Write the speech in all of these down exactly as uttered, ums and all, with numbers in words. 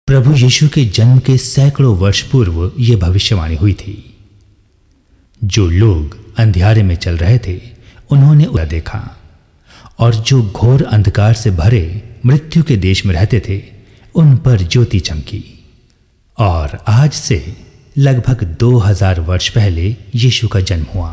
प्रभु यीशु के जन्म के सैकड़ों वर्ष पूर्व यह भविष्यवाणी हुई थी। जो लोग अंधियारे में चल रहे थे उन्होंने उसे देखा, और जो घोर अंधकार से भरे मृत्यु के देश में रहते थे उन पर ज्योति चमकी। और आज से लगभग दो हजार वर्ष पहले यीशु का जन्म हुआ।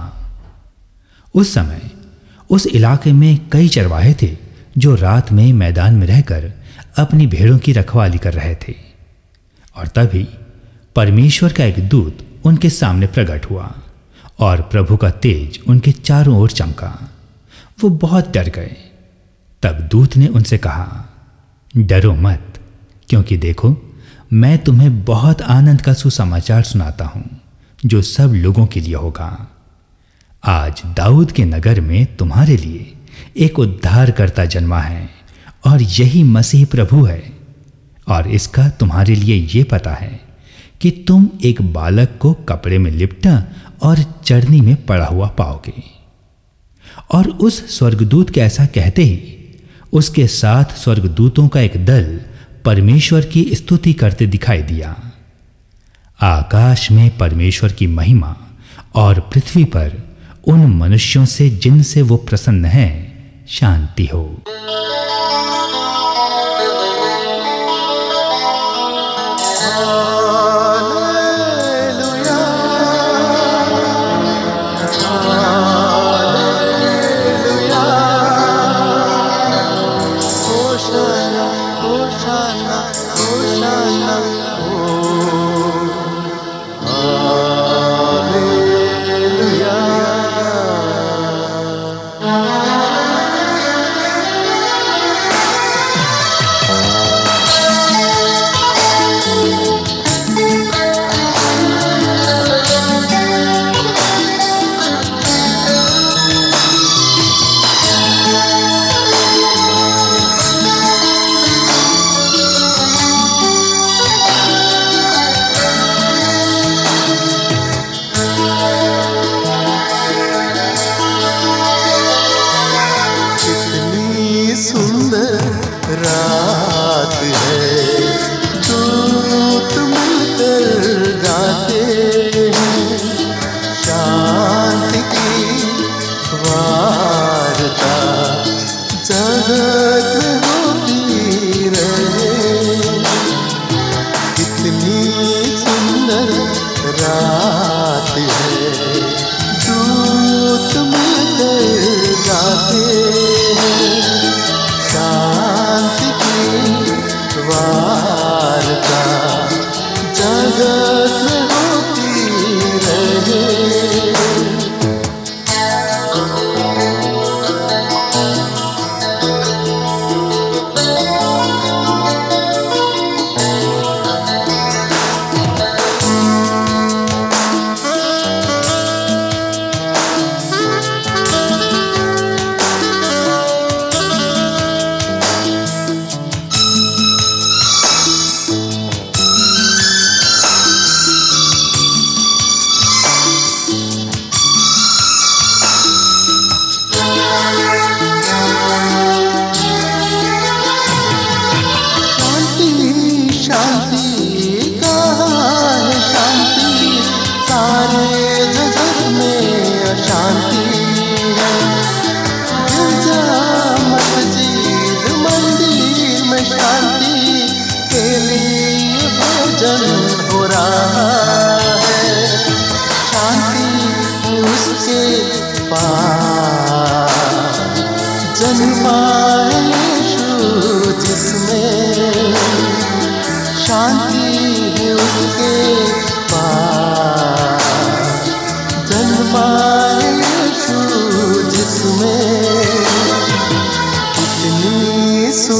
उस समय उस इलाके में कई चरवाहे थे जो रात में मैदान में रहकर अपनी भेड़ों की रखवाली कर रहे थे। और तभी परमेश्वर का एक दूत उनके सामने प्रकट हुआ और प्रभु का तेज उनके चारों ओर चमका। वो बहुत डर गए। तब दूत ने उनसे कहा, डरो मत, क्योंकि देखो मैं तुम्हें बहुत आनंद का सुसमाचार सुनाता हूं जो सब लोगों के लिए होगा। आज दाऊद के नगर में तुम्हारे लिए एक उद्धारकर्ता जन्मा है, और यही मसीह प्रभु है। और इसका तुम्हारे लिए ये पता है कि तुम एक बालक को कपड़े में लिपटा और चरनी में पड़ा हुआ पाओगे। और उस स्वर्गदूत के ऐसा कहते ही उसके साथ स्वर्गदूतों का एक दल परमेश्वर की स्तुति करते दिखाई दिया। आकाश में परमेश्वर की महिमा और पृथ्वी पर उन मनुष्यों से जिनसे वो प्रसन्न है शांति हो।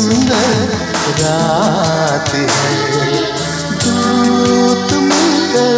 रात है, दूत मिलकर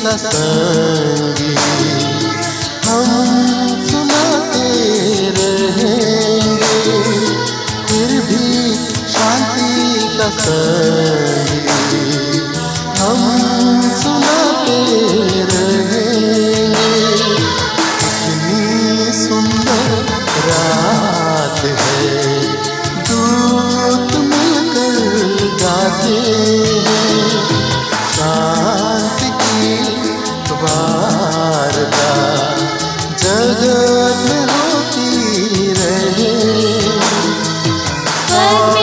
का संगी हम सुनाते रहेंगे, फिर भी शांति का संगी हम सुनाते रहेंगे। कितनी सुंदर रात है, दूत मिलकर गाते हैं, शांति की वार्ता जगत में होती रहे।